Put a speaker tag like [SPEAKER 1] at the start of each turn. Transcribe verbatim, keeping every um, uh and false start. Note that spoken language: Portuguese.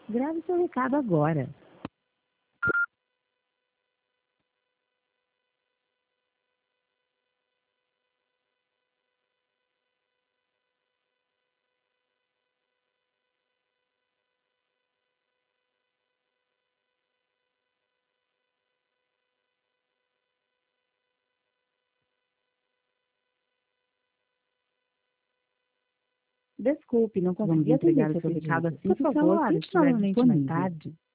[SPEAKER 1] Grave seu recado agora. Desculpe, não consegui atender seu pedido. Por favor, tente novamente mais tarde.